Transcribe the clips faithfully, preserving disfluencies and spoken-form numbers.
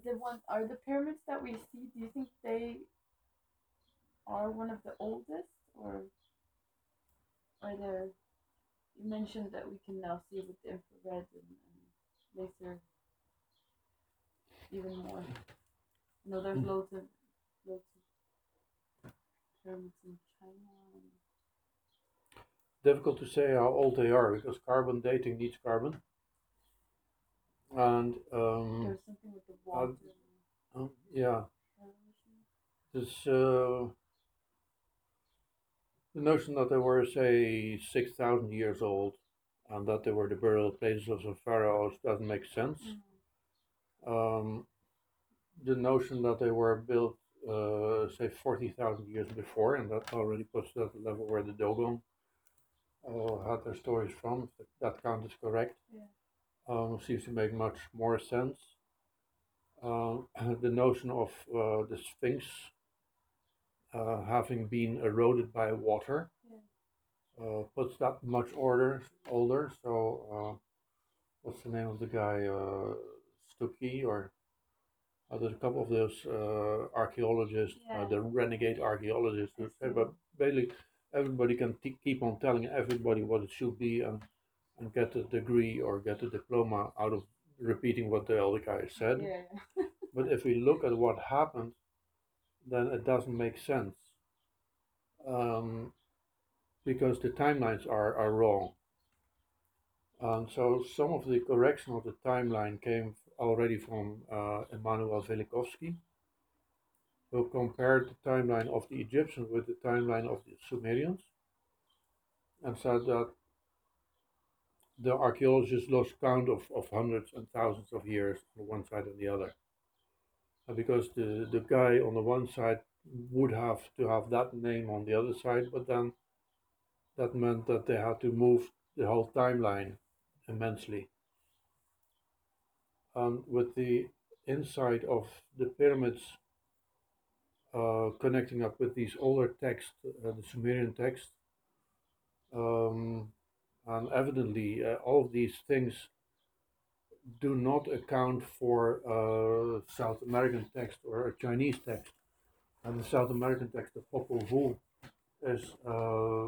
the one are the pyramids that we see. Do you think they are one of the oldest, or are there? You mentioned that we can now see with the infrared and, and laser even more. You know, there's loads of loads of pyramids in China. And Difficult to say how old they are because carbon dating needs carbon, and um, there's something with the uh, water. uh, yeah, Correlation. this uh, the notion that they were say six thousand years old and that they were the burial places of the pharaohs doesn't make sense. Um, the notion that they were built, uh, say, forty thousand years before, and that already puts that at the level where the Dogon uh, had their stories from, if that count is correct, Yeah. um, seems to make much more sense. Uh, the notion of uh, the Sphinx uh, having been eroded by water Yeah. uh, puts that much order older. So, uh, what's the name of the guy? Uh, Stuckey, or uh, there's a couple of those uh, archaeologists, uh, Yeah. the renegade archaeologists, I who say, see. but basically everybody can t- keep on telling everybody what it should be and, and get a degree or get a diploma out of repeating what the other guy said. Yeah. But if we look at what happened, then it doesn't make sense, um, because the timelines are, are wrong. And so some of the correction of the timeline came already from uh, Emanuel Velikovsky, who compared the timeline of the Egyptians with the timeline of the Sumerians and said that the archaeologists lost count of, of hundreds and thousands of years on one side and the other. And because the, the guy on the one side would have to have that name on the other side, but then that meant that they had to move the whole timeline immensely. And with the insight of the pyramids uh, connecting up with these older texts, uh, the Sumerian text, um, and evidently uh, all of these things do not account for uh, South American text or a Chinese text. And the South American text, the Popol Vuh, is uh,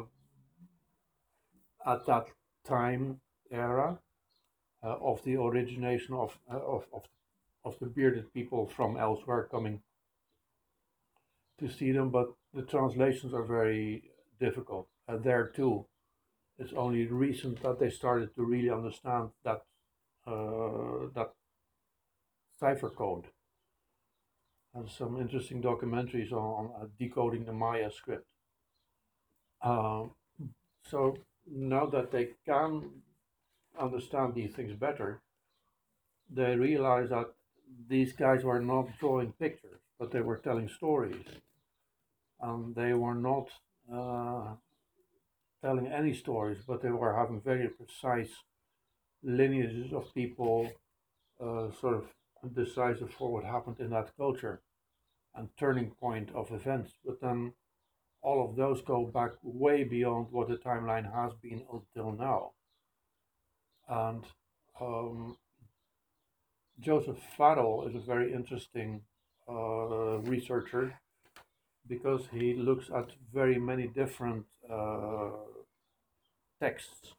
at that time era uh, of the origination of, uh, of, of, of the bearded people from elsewhere coming to see them, but the translations are very difficult. Uh, there too, it's only recent that they started to really understand that uh, that cipher code. And some interesting documentaries on uh, decoding the Maya script. Um, so now that they can understand these things better, they realize that these guys were not drawing pictures, but they were telling stories, and they were not uh, telling any stories, but they were having very precise lineages of people, uh, sort of decisive for what happened in that culture and turning point of events. But then all of those go back way beyond what the timeline has been until now. And um, Joseph Farrell is a very interesting uh, researcher because he looks at very many different uh, texts.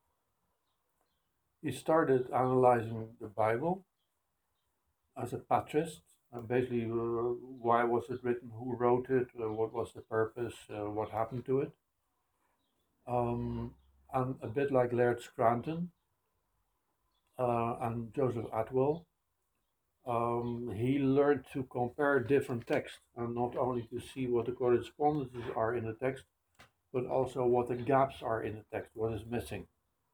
He started analyzing the Bible as a patrist, and basically uh, why was it written, who wrote it, uh, what was the purpose, uh, what happened to it. Um, and a bit like Laird Scranton uh, and Joseph Atwell, um, he learned to compare different texts and not only to see what the correspondences are in the text, but also what the gaps are in the text, what is missing.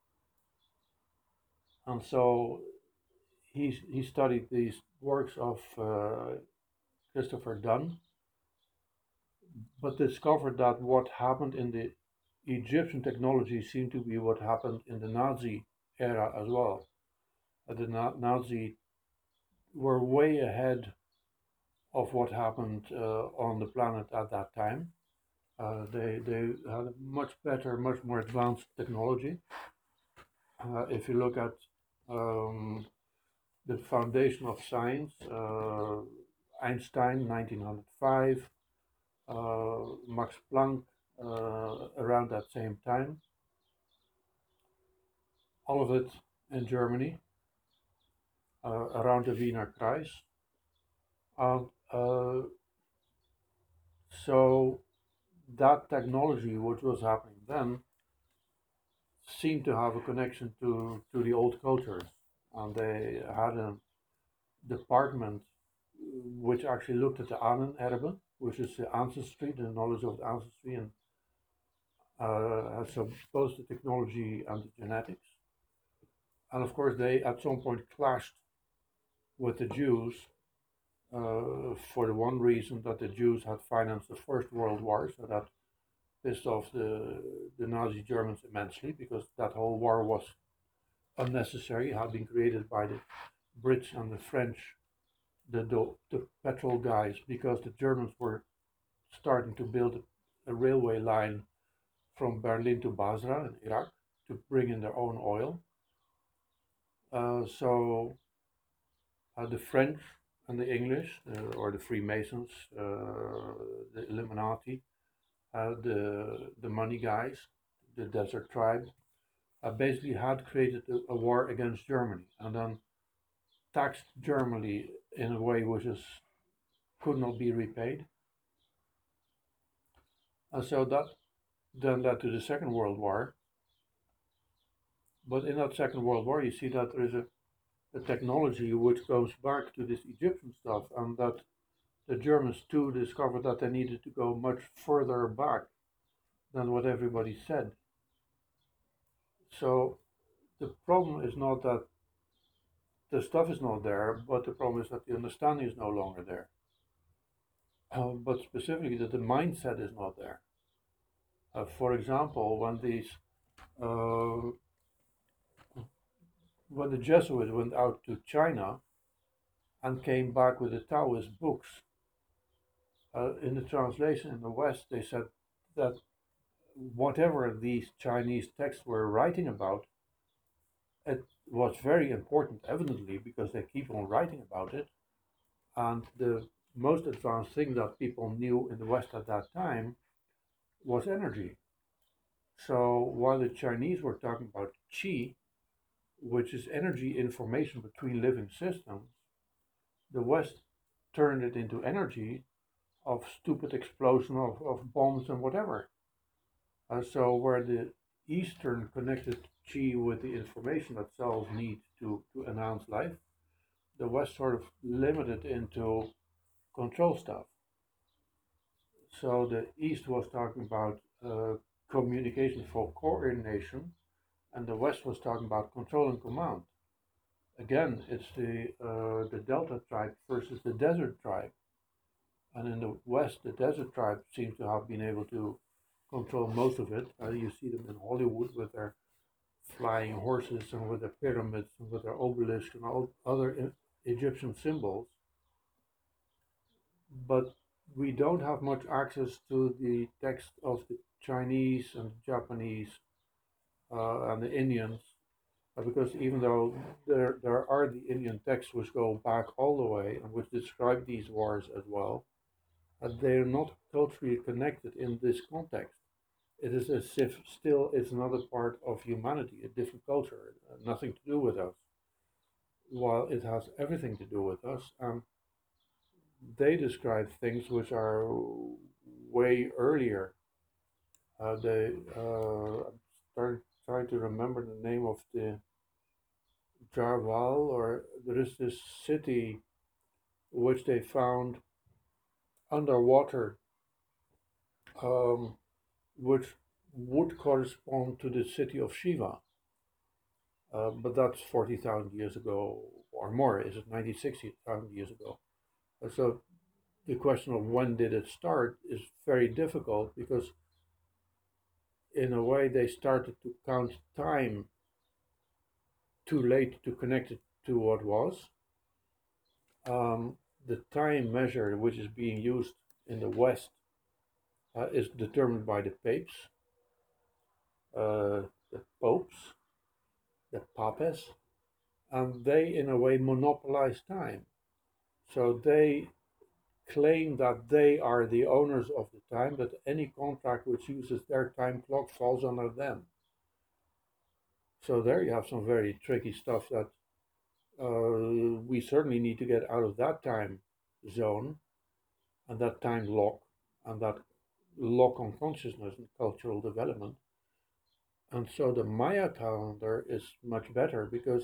And so he, he studied these works of uh, Christopher Dunn, but discovered that what happened in the Egyptian technology seemed to be what happened in the Nazi era as well. Uh, the Na- Nazi were way ahead of what happened uh, on the planet at that time. Uh, they they had a much better, much more advanced technology. Uh, if you look at um, the foundation of science, uh, Einstein, nineteen oh five, uh, Max Planck, uh, around that same time. All of it in Germany, uh, around the Wiener Kreis. And uh, so that technology, which was happening then, seemed to have a connection to, to the old cultures. And they had a department which actually looked at the Ahnenerbe, which is the ancestry, the knowledge of the ancestry, and uh, so both the technology and the genetics. And of course, they at some point clashed with the Jews uh, for the one reason that the Jews had financed the First World War, so that pissed off the, the Nazi Germans immensely because that whole war was unnecessary, had been created by the Brits and the French, the, the, the petrol guys, because the Germans were starting to build a, a railway line from Berlin to Basra in Iraq to bring in their own oil. Uh, so uh, the French and the English, uh, or the Freemasons, uh, the Illuminati, uh, the the money guys, the Desert Tribe, uh, basically had created a, a war against Germany, and then taxed Germany in a way which is could not be repaid. And so that then led to the Second World War. But in that Second World War, you see that there is a, a technology which goes back to this Egyptian stuff, and that the Germans too discovered that they needed to go much further back than what everybody said. So the problem is not that the stuff is not there, but the problem is that the understanding is no longer there. Uh, but specifically that the mindset is not there. Uh, for example, when these uh, when the Jesuits went out to China and came back with the Taoist books, uh, in the translation in the West, they said that whatever these Chinese texts were writing about, it was very important, evidently, because they keep on writing about it. And the most advanced thing that people knew in the West at that time was energy. So while the Chinese were talking about qi, which is energy information between living systems, the West turned it into energy of stupid explosion of, of bombs and whatever. Uh, so where the Eastern connected qi with the information that cells need to, to enhance life, the West sort of limited into control stuff. So the East was talking about uh, communication for coordination, and the West was talking about control and command. Again, it's the uh, the Delta tribe versus the Desert tribe, and in the West, the Desert tribe seems to have been able to control most of it. Uh, you see them in Hollywood with their flying horses and with their pyramids and with their obelisks and all other e- Egyptian symbols. But we don't have much access to the text of the Chinese and Japanese uh, and the Indians, uh, because even though there there are the Indian texts which go back all the way and which describe these wars as well, uh, they are not culturally connected in this context. It is as if still it's another part of humanity, a different culture, uh, nothing to do with us, while it has everything to do with us. And they describe things which are way earlier. Uh, they uh, I'm start, trying to remember the name of the Jarval, or there is this city which they found underwater, um, which would correspond to the city of Shiva. Uh, but that's forty thousand years ago or more. Is it ninety, sixty thousand years ago? Uh, so the question of when did it start is very difficult because, in a way, they started to count time too late to connect it to what was. Um, the time measure which is being used in the West uh, is determined by the papes, uh, the popes, the papes, and they, in a way, monopolize time. So they claim that they are the owners of the time, that any contract which uses their time clock falls under them. So there you have some very tricky stuff that uh, we certainly need to get out of that time zone and that time lock and that lock on consciousness and cultural development. And so the Maya calendar is much better because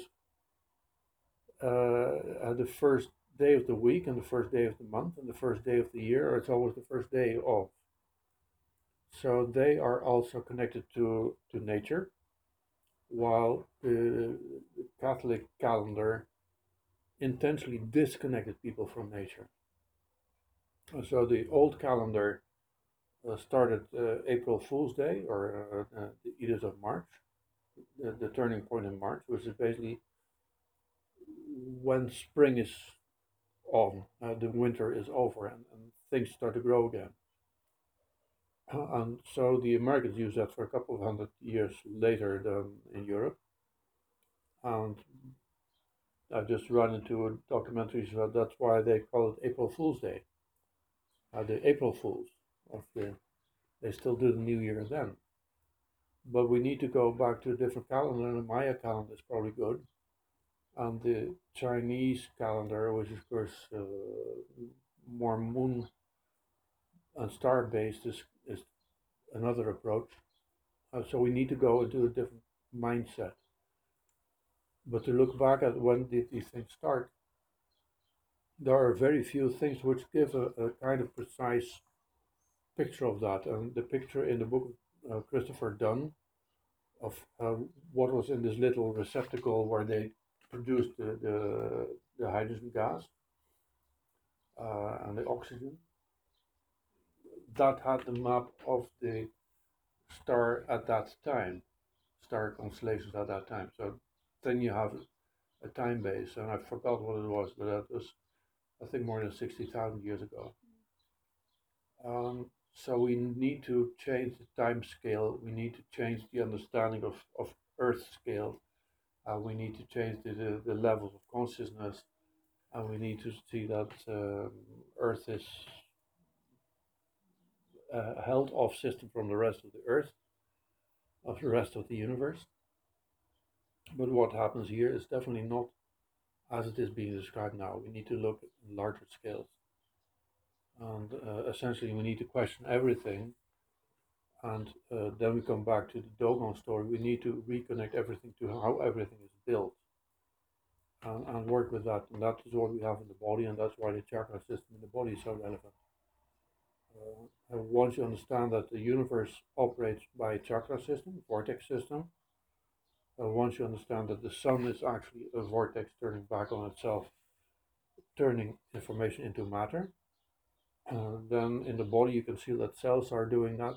uh, uh, the first day of the week and the first day of the month and the first day of the year, it's always the first day of. So they are also connected to, to nature, while the Catholic calendar intentionally disconnected people from nature. So the old calendar uh, started uh, April Fool's Day, or uh, uh, the Ides of March, the, the turning point in March, which is basically when spring is on, uh, the winter is over, and, and things start to grow again. Uh, and so the Americans use that for a couple of hundred years later than in Europe. And I just run into documentaries about that's why they call it April Fool's Day. Uh, the April Fools of the, they still do the New Year then. But we need to go back to a different calendar, and the Maya calendar is probably good. And the Chinese calendar, which is of course uh, more moon and star based, is, is another approach. Uh, so we need to go into a different mindset. But to look back at when did these things start, there are very few things which give a, a kind of precise picture of that. And the picture in the book of uh, Christopher Dunn of uh, what was in this little receptacle where they produced the, the, the hydrogen gas uh, and the oxygen, that had the map of the star at that time, star constellations at that time. So then you have a time base, and I forgot what it was, but that was, I think, more than sixty thousand years ago. Um, so we need to change the time scale. We need to change the understanding of, of Earth scale. Uh, we need to change the, the, the levels of consciousness, and we need to see that um, Earth is a held off system from the rest of the Earth, of the rest of the universe. But what happens here is definitely not as it is being described now. We need to look at larger scales. And uh, essentially, we need to question everything. And uh, then we come back to the Dogon story. We need to reconnect everything to how everything is built and, and work with that. And that is what we have in the body, and that's why the chakra system in the body is so relevant. Uh, and once you understand that the universe operates by a chakra system, vortex system, uh, once you understand that the sun is actually a vortex turning back on itself, turning information into matter, uh, then in the body you can see that cells are doing that.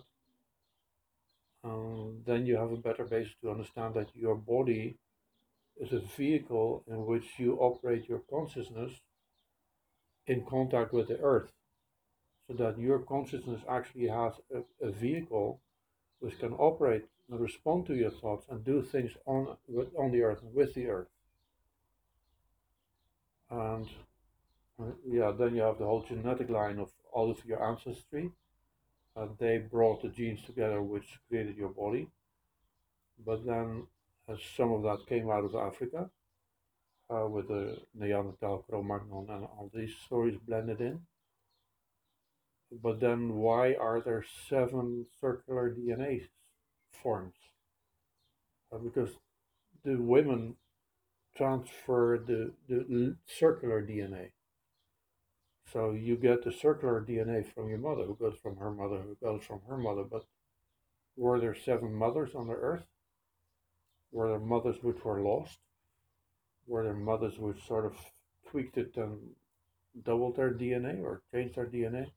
Um, then you have a better basis to understand that your body is a vehicle in which you operate your consciousness in contact with the earth, so that your consciousness actually has a, a vehicle which can operate and respond to your thoughts and do things on with, on the earth and with the earth. And uh, yeah, then you have the whole genetic line of all of your ancestry. Uh, they brought the genes together which created your body. But then uh, some of that came out of Africa uh, with the Neanderthal, Cro-Magnon, and all these stories blended in. But then why are there seven circular D N A forms? Uh, because the women transfer the, the circular D N A. So you get the circular D N A from your mother, who goes from her mother, who goes from her mother. But were there seven mothers on the earth? Were there mothers which were lost? Were there mothers which sort of tweaked it and doubled their D N A or changed their D N A?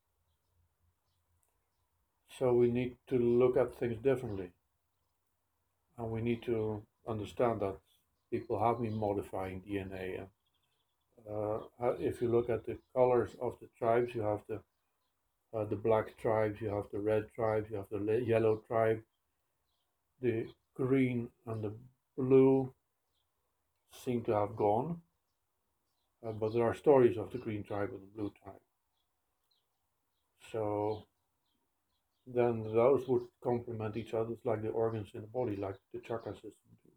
So we need to look at things differently. And we need to understand that people have been modifying D N A. And uh, if you look at the colors of the tribes, you have the uh, the black tribes, you have the red tribes, you have the yellow tribe, the green and the blue. seem to have gone, uh, but there are stories of the green tribe and the blue tribe. So then those would complement each other like the organs in the body, like the chakra system do.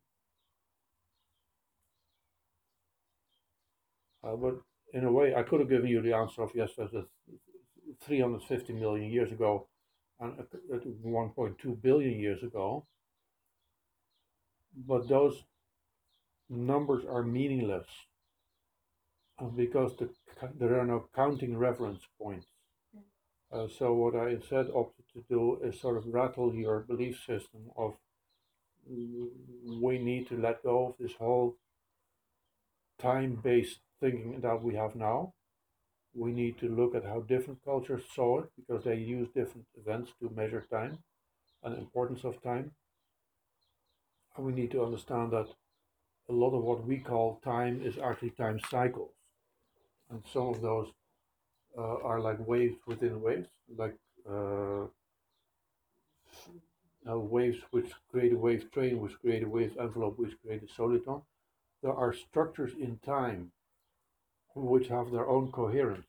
Uh, but in a way, I could have given you the answer of yes, there's a three hundred fifty million years ago and one point two billion years ago, but those numbers are meaningless uh, because the, there are no counting reference points. Uh, so what I instead opted to do is sort of rattle your belief system of mm, we need to let go of this whole time-based thinking that we have now. We need to look at how different cultures saw it because they use different events to measure time and the importance of time. And we need to understand that a lot of what we call time is actually time cycles. And some of those uh, are like waves within waves, like uh, uh, waves which create a wave train, which create a wave envelope, which create a soliton. There are structures in time which have their own coherence.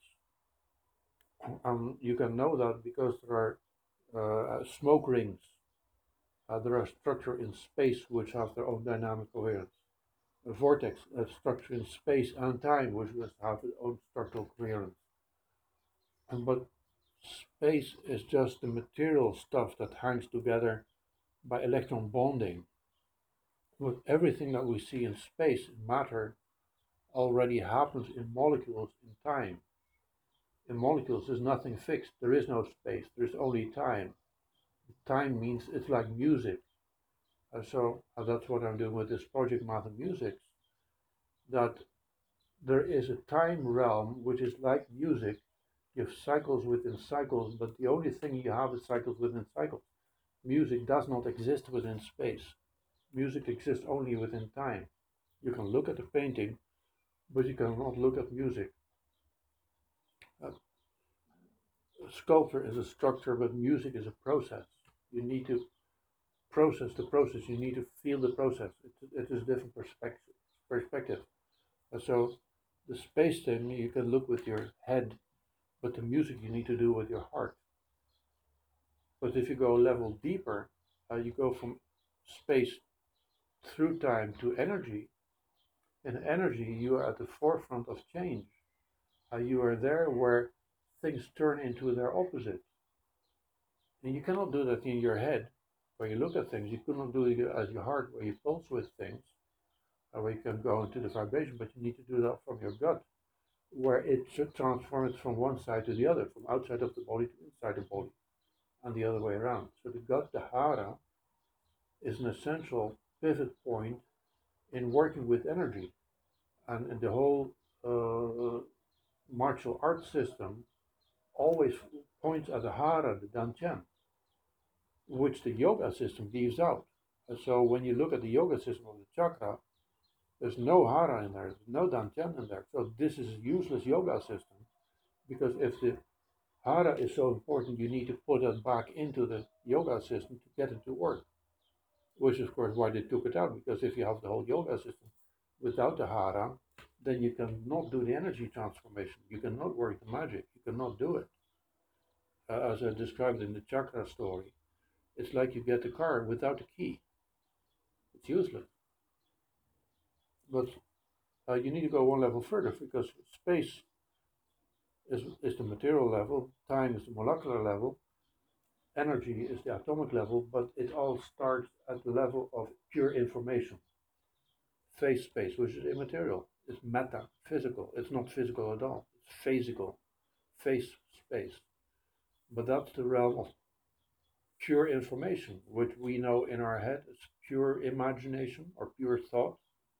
And you can know that because there are uh, smoke rings. Uh, there are structures in space which have their own dynamic coherence. A vortex, a structure in space and time which have its own structural coherence. And but space is just the material stuff that hangs together by electron bonding. But everything that we see in space, in matter, already happens in molecules in time. In molecules, there's nothing fixed. There is no space. There is only time. Time means it's like music. Uh, so uh, that's what I'm doing with this project, Math and Music. That there is a time realm which is like music. You have cycles within cycles, but the only thing you have is cycles within cycles. Music does not exist within space. Music exists only within time. You can look at a painting, but you cannot look at music. Uh, sculpture is a structure, but music is a process. You need to process the process. You need to feel the process. It, it is a different perspective. Perspective. Uh, so the space thing you can look with your head, but the music you need to do with your heart. But if you go a level deeper, uh, you go from space through time to energy. In energy, you are at the forefront of change. Uh, you are there where things turn into their opposite. And you cannot do that in your head, where you look at things. You cannot do it as your heart, where you pulse with things, or where you can go into the vibration, but you need to do that from your gut, where it should transform it from one side to the other, from outside of the body to inside the body, and the other way around. So the gut, the hara, is an essential pivot point in working with energy. And, and the whole uh, martial arts system always points at the hara, the dantian, which the yoga system leaves out. And so when you look at the yoga system of the chakra, there's no hara in there, there's no dantian in there. So this is a useless yoga system because if the hara is so important, you need to put it back into the yoga system to get it to work. Which is of course why they took it out, because if you have the whole yoga system without the hara, then you cannot do the energy transformation. You cannot work the magic. You cannot do it. Uh, as I described in the chakra story, it's like you get the car without the key. It's useless. But uh, you need to go one level further because space is, is the material level, time is the molecular level, energy is the atomic level, but it all starts at the level of pure information. Phase space, which is immaterial. It's meta, physical. It's not physical at all. It's physical, phase space. But that's the realm of pure information, which we know in our head is pure imagination or pure thought.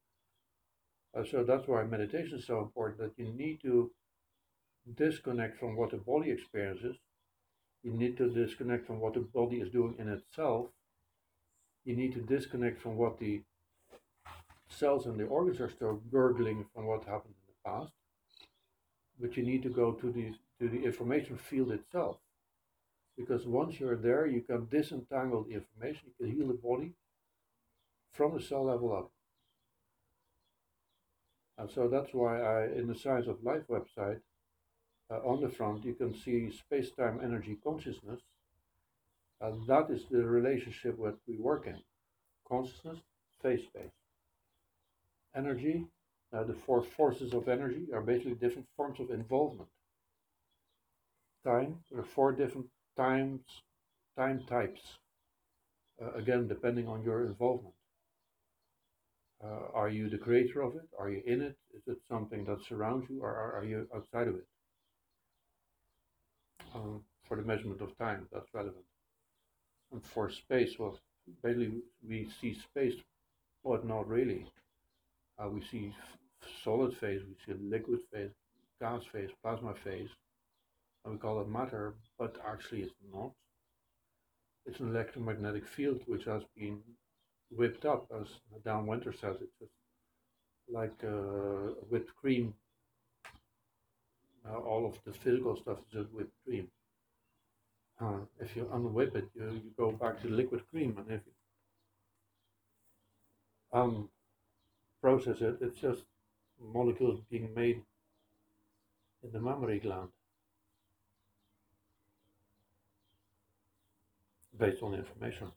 Uh, so that's why meditation is so important, that you need to disconnect from what the body experiences. You need to disconnect from what the body is doing in itself. You need to disconnect from what the cells and the organs are still gurgling from what happened in the past. But you need to go to the to the information field itself. Because once you're there, you can disentangle the information, you can heal the body from the cell level up. And so that's why I, in the Science of Life website, uh, on the front, you can see space-time energy consciousness. And that is the relationship that we work in. Consciousness, phase-space. Energy, uh, the four forces of energy are basically different forms of involvement. Time, there are four different times, time types, uh, again, depending on your involvement. Uh, are you the creator of it? Are you in it? Is it something that surrounds you, or are, are you outside of it? Um, for the measurement of time, that's relevant. And for space, well, basically we see space, but not really. Uh, we see f- solid phase, we see liquid phase, gas phase, plasma phase, and we call it matter, but actually it's not. It's an electromagnetic field which has been whipped up, as Dan Winter says. It's just like uh, whipped cream. Uh, all of the physical stuff is just whipped cream. Uh, if you unwhip it, you, you go back to liquid cream, and if you um, process it, it's just molecules being made in the mammary gland based on information.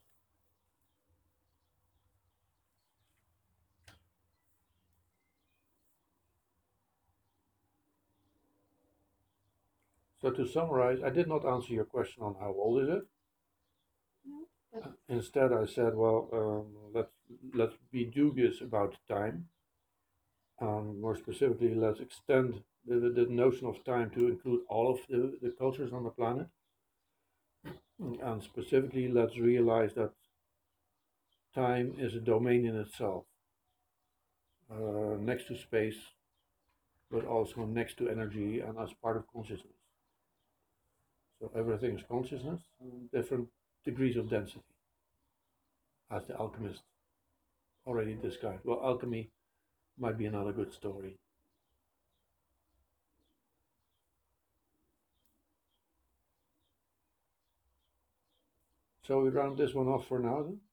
So to summarize, I did not answer your question on how old is it. No, but Instead, I said, well, um, let's let's be dubious about time. Um, more specifically, let's extend the, the, the notion of time to include all of the, the cultures on the planet. And specifically, let's realize that time is a domain in itself, uh, next to space, but also next to energy and as part of consciousness. So everything is consciousness, different degrees of density, as the alchemist already described. Well, alchemy might be another good story. So we round this one off for now then.